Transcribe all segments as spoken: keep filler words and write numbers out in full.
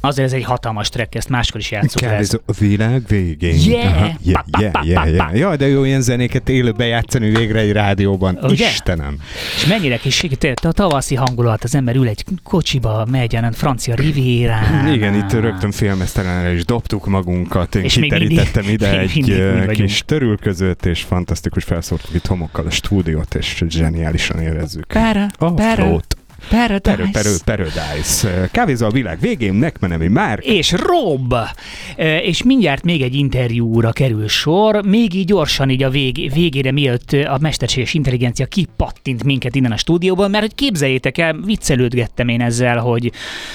Azért ez egy hatalmas track, ezt máskor is játszunk. Kávézó a világ végén. Yeah. Aha, yeah, yeah, yeah, yeah. Jaj, de jó ilyen zenéket élőben játszani végre egy rádióban. Ugye? Istenem. És mennyire kis a tavaszi hangulat, az ember ül egy kocsiba, megy a francia rivérán. Igen, itt rögtön filmesztelenre is dobtuk magunkat. Én és kiterítettem mindig, ide egy mindig kis törülközőt, és fantasztikus felszórtuk itt homokkal a stúdiót, és zseniálisan érezzük. Para, a para. flót. Paradise. Perő, perő, Paradise. Kávézó a világ végén, Nekmenemi Márk. És Rob. És mindjárt még egy interjúra kerül sor, még így gyorsan így a vég, végére, mielőtt a mesterséges intelligencia kipattint minket innen a stúdióban, mert hogy képzeljétek el, viccelődgettem én ezzel, hogy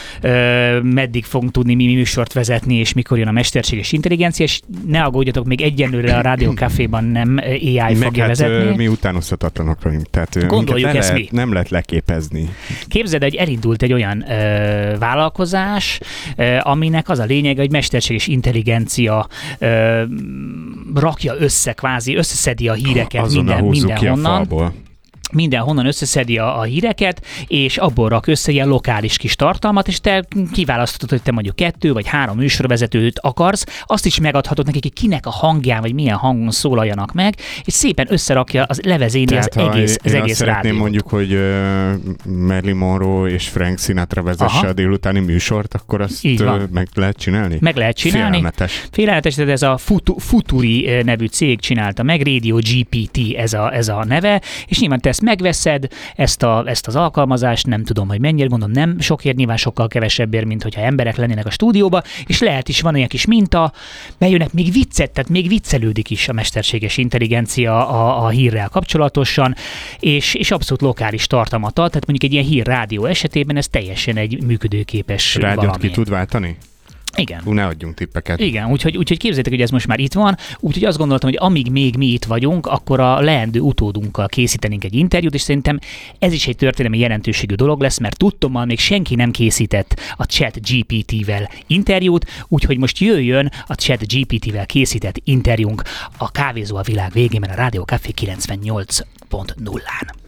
ö, meddig fogunk tudni mi műsort vezetni, és mikor jön a mesterséges intelligencia, és ne aggódjatok, még egyenlőre a Rádió Caféban nem á i meg fogja hát, vezetni. Mi utánozhatatlanok vagyunk, tehát gondoljuk ezt lehet, mi. Nem lehet leképezni. Képzeld, hogy elindult egy olyan ö, vállalkozás, ö, aminek az a lényeg, hogy mesterséges intelligencia ö, rakja össze, kvázi összeszedi a híreket Azonnal minden, húzzuk ki a mindenhonnan. falból. Mindenhonnan összeszedi a, a híreket, és abból rak össze ilyen lokális kis tartalmat, és te kiválaszthatod, hogy te mondjuk kettő vagy három műsorvezetőt akarsz, azt is megadhatod nekik, hogy kinek a hangján, vagy milyen hangon szólaljanak meg, és szépen összerakja, az levezényi az egész, az én egész azt szeretném rádiót. mondjuk, hogy uh, Marilyn Monroe és Frank Sinatra vezesse Aha. a délutáni műsort, akkor azt uh, meg lehet csinálni? Meg lehet csinálni. Félelmetes. Félelmetes, de ez a Futu, Futuri nevű cég csinálta meg, Radio gé pé té ez a, ez a neve, és nyilván te ezt megveszed, ezt, a, ezt az alkalmazást, nem tudom, hogy mennyire, mondom, nem sokért, nyilván sokkal kevesebbért, mint hogyha emberek lennének a stúdióba, és lehet is, van olyan kis minta, bejönnek még viccet, tehát még viccelődik is a mesterséges intelligencia a, a hírrel kapcsolatosan, és, és abszolút lokális tartalmat ad, tehát mondjuk egy ilyen hírrádió esetében ez teljesen egy működőképes Rádiót valami. ki tud váltani? Igen. Ú, ne adjunk tippeket. Igen, úgyhogy, úgyhogy képzeljétek, hogy ez most már itt van, úgyhogy azt gondoltam, hogy amíg még mi itt vagyunk, akkor a leendő utódunkkal készítenénk egy interjút, és szerintem ez is egy történelmi jelentőségű dolog lesz, mert tudtommal még senki nem készített a Chat gé pé té-vel interjút, úgyhogy most jöjjön a Chat gé pé té-vel készített interjúnk a Kávézó a világ végén, a Rádió Café kilencvennyolc pont nullán.